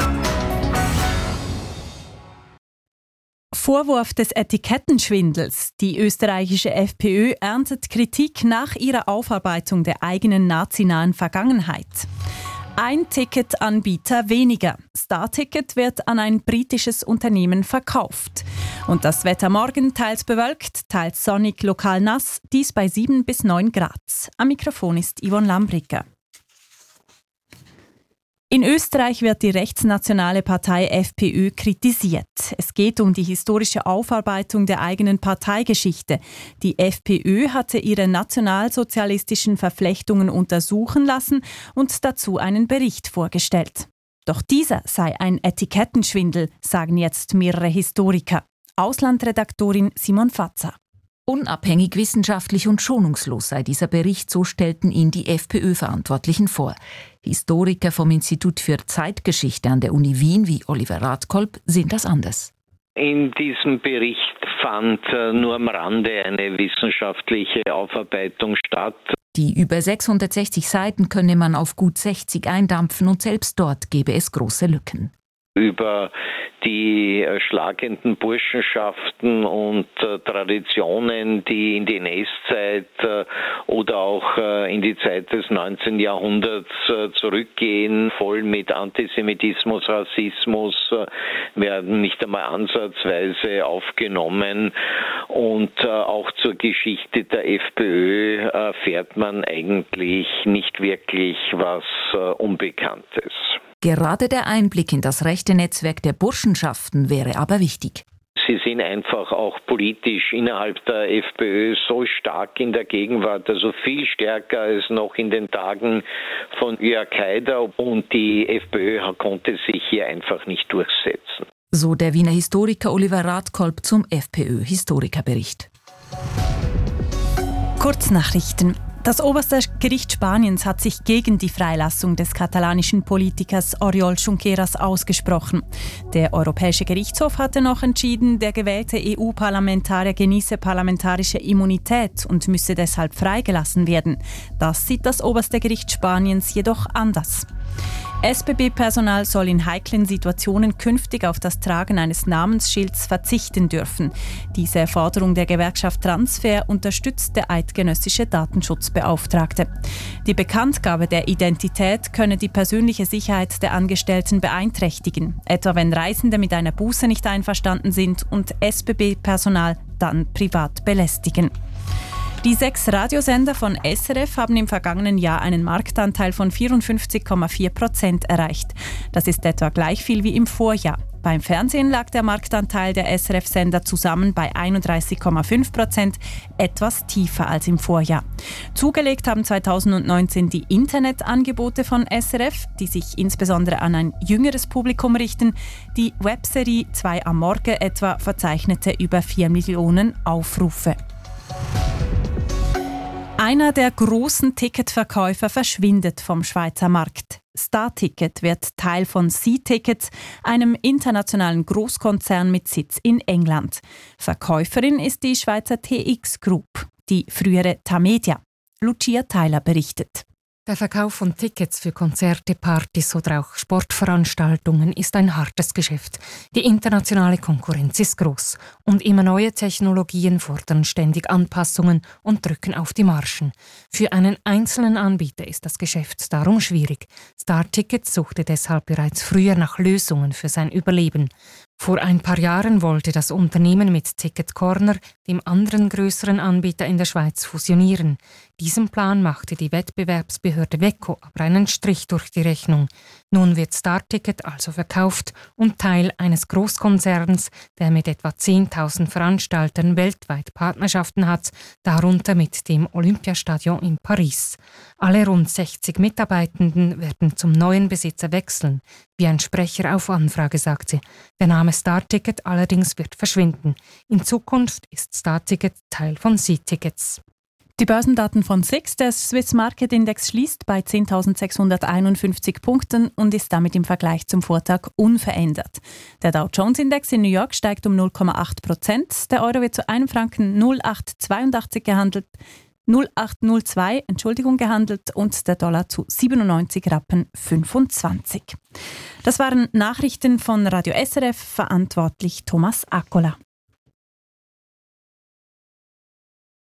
Vorwurf des Etikettenschwindels. Die österreichische FPÖ erntet Kritik nach ihrer Aufarbeitung der eigenen nazinahen Vergangenheit. Ein Ticketanbieter weniger. Starticket wird an ein britisches Unternehmen verkauft. Und das Wetter morgen teils bewölkt, teils sonnig, lokal nass, dies bei 7 bis 9 Grad. Am Mikrofon ist Yvonne Lambricker. In Österreich wird die rechtsnationale Partei FPÖ kritisiert. Es geht um die historische Aufarbeitung der eigenen Parteigeschichte. Die FPÖ hatte ihre nationalsozialistischen Verflechtungen untersuchen lassen und dazu einen Bericht vorgestellt. Doch dieser sei ein Etikettenschwindel, sagen jetzt mehrere Historiker. Auslandredaktorin Simon Fatzer. Unabhängig, wissenschaftlich und schonungslos sei dieser Bericht, so stellten ihn die FPÖ-Verantwortlichen vor. Historiker vom Institut für Zeitgeschichte an der Uni Wien wie Oliver Radkolb sehen das anders. In diesem Bericht fand nur am Rande eine wissenschaftliche Aufarbeitung statt. Die über 660 Seiten könne man auf gut 60 eindampfen und selbst dort gäbe es große Lücken. Über die schlagenden Burschenschaften und Traditionen, die in die NS-Zeit oder auch in die Zeit des 19. Jahrhunderts zurückgehen, voll mit Antisemitismus, Rassismus, werden nicht einmal ansatzweise aufgenommen. Und auch zur Geschichte der FPÖ erfährt man eigentlich nicht wirklich was Unbekanntes. Gerade der Einblick in das rechte Netzwerk der Burschenschaften wäre aber wichtig. Sie sind einfach auch politisch innerhalb der FPÖ so stark in der Gegenwart, also viel stärker als noch in den Tagen von Jörg Haider, und die FPÖ konnte sich hier einfach nicht durchsetzen. So der Wiener Historiker Oliver Radkolb zum FPÖ-Historikerbericht. Kurznachrichten. Das oberste Gericht Spaniens hat sich gegen die Freilassung des katalanischen Politikers Oriol Junqueras ausgesprochen. Der Europäische Gerichtshof hatte noch entschieden, der gewählte EU-Parlamentarier genieße parlamentarische Immunität und müsse deshalb freigelassen werden. Das sieht das oberste Gericht Spaniens jedoch anders. SBB-Personal soll in heiklen Situationen künftig auf das Tragen eines Namensschilds verzichten dürfen. Diese Forderung der Gewerkschaft Transfer unterstützt der eidgenössische Datenschutzbeauftragte. Die Bekanntgabe der Identität könne die persönliche Sicherheit der Angestellten beeinträchtigen, etwa wenn Reisende mit einer Buße nicht einverstanden sind und SBB-Personal dann privat belästigen. Die 6 Radiosender von SRF haben im vergangenen Jahr einen Marktanteil von 54,4% erreicht. Das ist etwa gleich viel wie im Vorjahr. Beim Fernsehen lag der Marktanteil der SRF-Sender zusammen bei 31,5%, etwas tiefer als im Vorjahr. Zugelegt haben 2019 die Internetangebote von SRF, die sich insbesondere an ein jüngeres Publikum richten. Die Webserie 2 am Morgen etwa verzeichnete über 4 Millionen Aufrufe. Einer der großen Ticketverkäufer verschwindet vom Schweizer Markt. Starticket wird Teil von C-Tickets, einem internationalen Großkonzern mit Sitz in England. Verkäuferin ist die Schweizer TX Group, die frühere Tamedia. Lucia Theiler berichtet. Der Verkauf von Tickets für Konzerte, Partys oder auch Sportveranstaltungen ist ein hartes Geschäft. Die internationale Konkurrenz ist groß und immer neue Technologien fordern ständig Anpassungen und drücken auf die Margen. Für einen einzelnen Anbieter ist das Geschäft darum schwierig. Starticket suchte deshalb bereits früher nach Lösungen für sein Überleben. Vor ein paar Jahren wollte das Unternehmen mit Ticket Corner, dem anderen größeren Anbieter in der Schweiz, fusionieren. Diesem Plan machte die Wettbewerbsbehörde WECO aber einen Strich durch die Rechnung. Nun wird Starticket also verkauft und Teil eines Großkonzerns, der mit etwa 10.000 Veranstaltern weltweit Partnerschaften hat, darunter mit dem Olympiastadion in Paris. Alle rund 60 Mitarbeitenden werden zum neuen Besitzer wechseln, wie ein Sprecher auf Anfrage sagte. Der Name Starticket allerdings wird verschwinden. In Zukunft ist Starticket Teil von C-Tickets. Die Börsendaten von SIX, der Swiss Market Index, schließt bei 10.651 Punkten und ist damit im Vergleich zum Vortag unverändert. Der Dow Jones Index in New York steigt um 0,8%. Der Euro wird zu 1,0882 gehandelt. 0,802 gehandelt und der Dollar zu 97,25 Rappen. Das waren Nachrichten von Radio SRF, verantwortlich Thomas Accola.